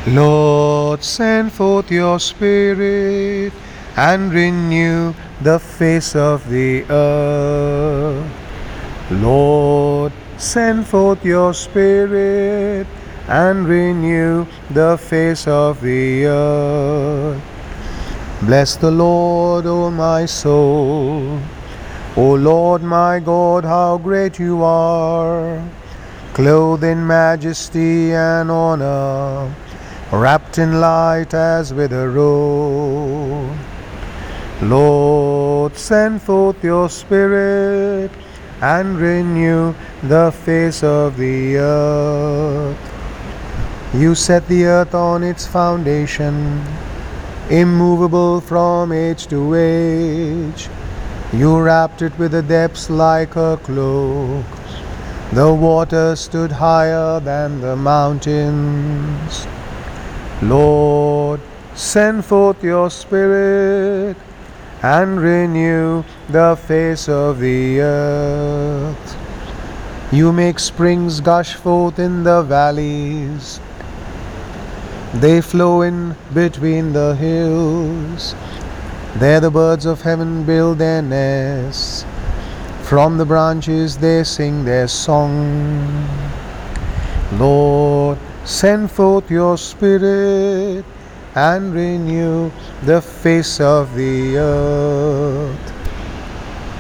Lord, send forth your Spirit and renew the face of the earth. Lord, send forth your Spirit and renew the face of the earth. Bless the Lord, O my soul. O Lord my God, how great you are, clothed in majesty and honor, wrapped in light as with a robe. Lord, send forth your Spirit and renew the face of the earth. You set the earth on its foundation, immovable from age to age. You wrapped it with the depths like a cloak. The waters stood higher than the mountains. Lord, send forth your Spirit and renew the face of the earth. You make springs gush forth in the valleys. They flow in between the hills. There the birds of heaven build their nests. From the branches they sing their song. Lord, send forth your Spirit and renew the face of the earth.